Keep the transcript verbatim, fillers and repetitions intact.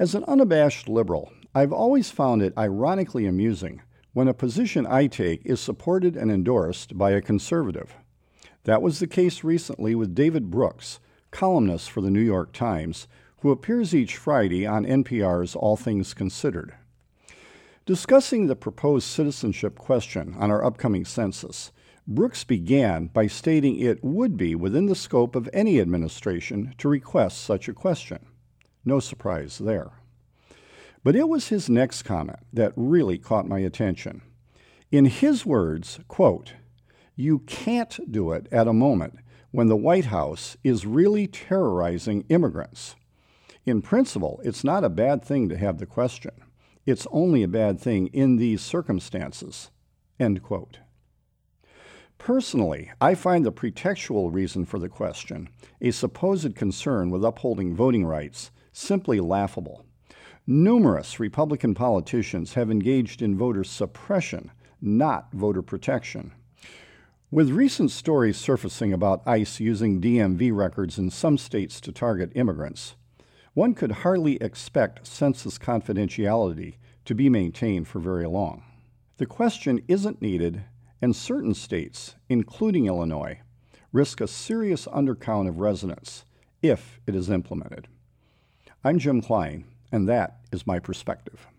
As an unabashed liberal, I've always found it ironically amusing when a position I take is supported and endorsed by a conservative. That was the case recently with David Brooks, columnist for the New York Times, who appears each Friday on N P R's All Things Considered. Discussing the proposed citizenship question on our upcoming census, Brooks began by stating it would be within the scope of any administration to request such a question. No surprise there. But it was his next comment that really caught my attention. In his words, quote, "You can't do it at a moment when the White House is really terrorizing immigrants. In principle, it's not a bad thing to have the question. It's only a bad thing in these circumstances." End quote. Personally, I find the pretextual reason for the question, a supposed concern with upholding voting rights, simply laughable. Numerous Republican politicians have engaged in voter suppression, not voter protection. With recent stories surfacing about ICE using D M V records in some states to target immigrants, one could hardly expect census confidentiality to be maintained for very long. The question isn't needed, and certain states, including Illinois, risk a serious undercount of residents if it is implemented. I'm Jim Klein, and that is my perspective.